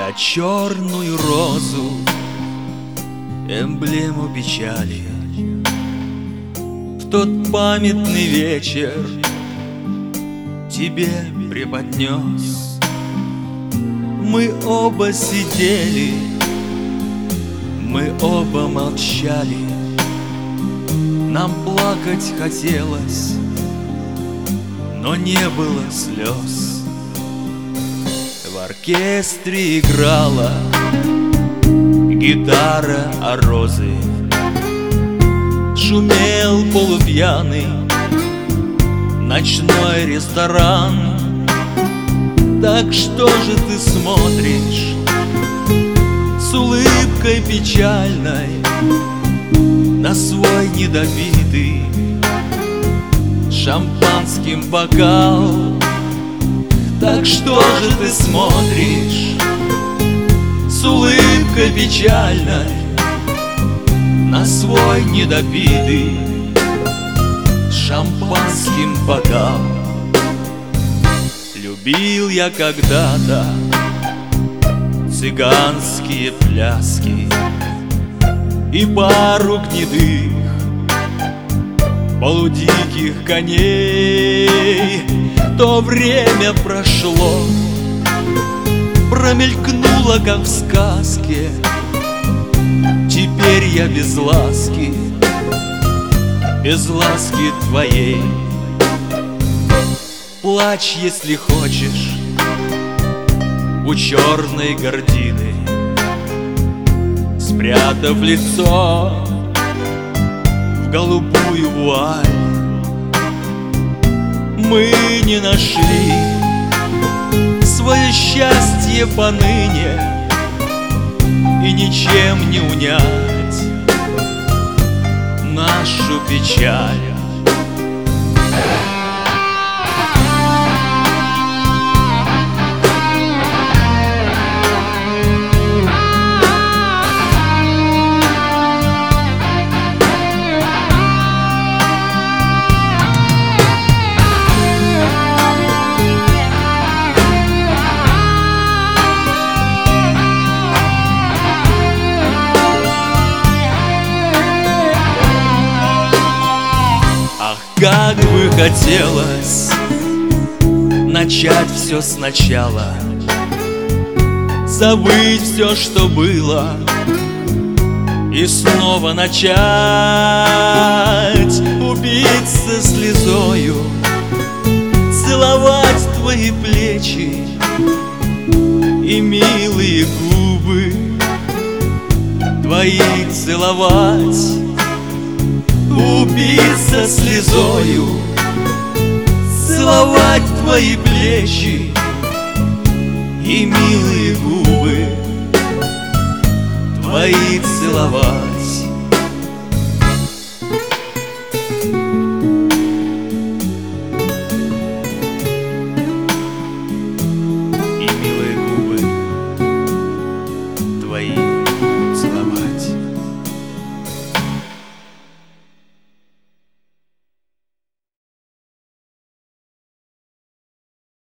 Я черную розу, эмблему печали, в тот памятный вечер тебе преподнес. Мы оба сидели, мы оба молчали, нам плакать хотелось, но не было слез. В оркестре играла гитара, а розы шумел полупьяный ночной ресторан. Так что же ты смотришь с улыбкой печальной на свой недопитый шампанским бокал? Так что же ты смотришь с улыбкой печальной на свой недопитый шампанским бокал? Любил я когда-то цыганские пляски и пару гнедых полудиких коней. То время прошло, промелькнуло, как в сказке. Теперь я без ласки твоей. Плачь, если хочешь, у черной гардины, спрятав лицо в голубую вуаль. Мы не нашли свое счастье поныне, и ничем не унять нашу печаль. Как бы хотелось начать все сначала, забыть все, что было, и снова начать, упиться слезою, целовать твои плечи и милые губы твои целовать. Упиться слезою, целовать твои плечи и милые губы твои целовать.